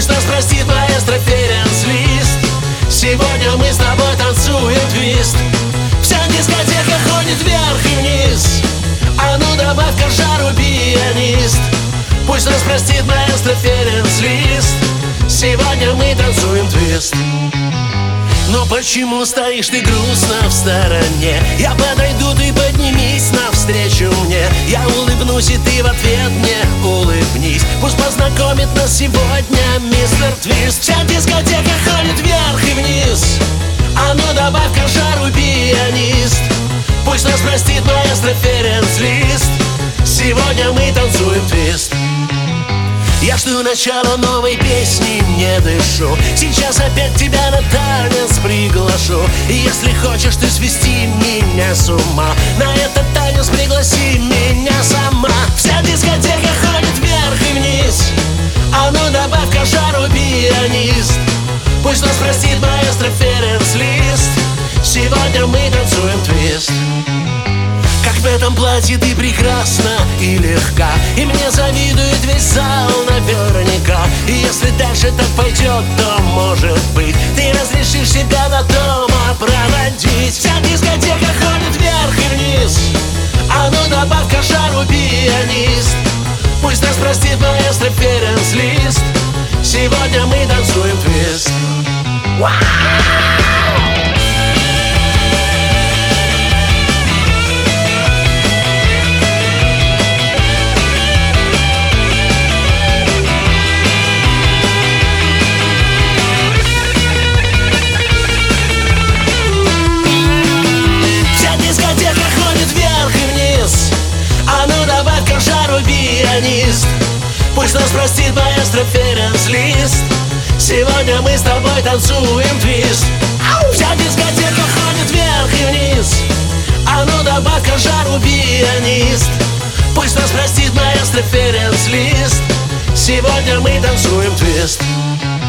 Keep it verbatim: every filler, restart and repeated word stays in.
Пусть нас простит маэстро Ференц Лист. Сегодня мы с тобой танцуем твист. Вся дискотека ходит вверх и вниз. А ну добавь-ка жару, пианист. Пусть нас простит маэстро Ференц Лист. Сегодня мы танцуем твист. Но почему стоишь ты грустно в стороне? Я подойду, ты поднимись навстречу мне. Я улыбнусь, и ты в ответ мне улыбнись. Пусть познакомит нас сегодня мистер Твист. Вся дискотека ходит вверх и вниз. А ну добавь-ка жару, пианист. Пусть нас простит маэстро Ференц Лист. Сегодня мы танцуем твист. Я жду начала новой песни, не дышу. Сейчас опять тебя на танец приглашу. И если хочешь ты свести меня с ума, на этот танец пригласи меня сама. Вся дискотека ходит вверх и вниз. А ну добавь-ка жару, пианист. Пусть нас простит маэстро Ференц Лист. Сегодня мы танцуем твист. Как в этом платье ты прекрасна и легка, и мне завидует весь зал наверняка. И если дальше так пойдет, то, может быть, ты разрешишь себя до дома проводить. Вся дискотека ходит вверх и вниз. А ну добавь-ка жару, пианист. Пусть нас простит маэстро Ференц Лист. Сегодня мы танцуем твист. Пусть нас простит маэстро Ференц Лист. Сегодня мы с тобой танцуем твист. Вся дискотека ходит вверх и вниз. А ну добавь-ка жару, пианист. Пусть нас простит маэстро Ференц Лист. Сегодня мы танцуем твист.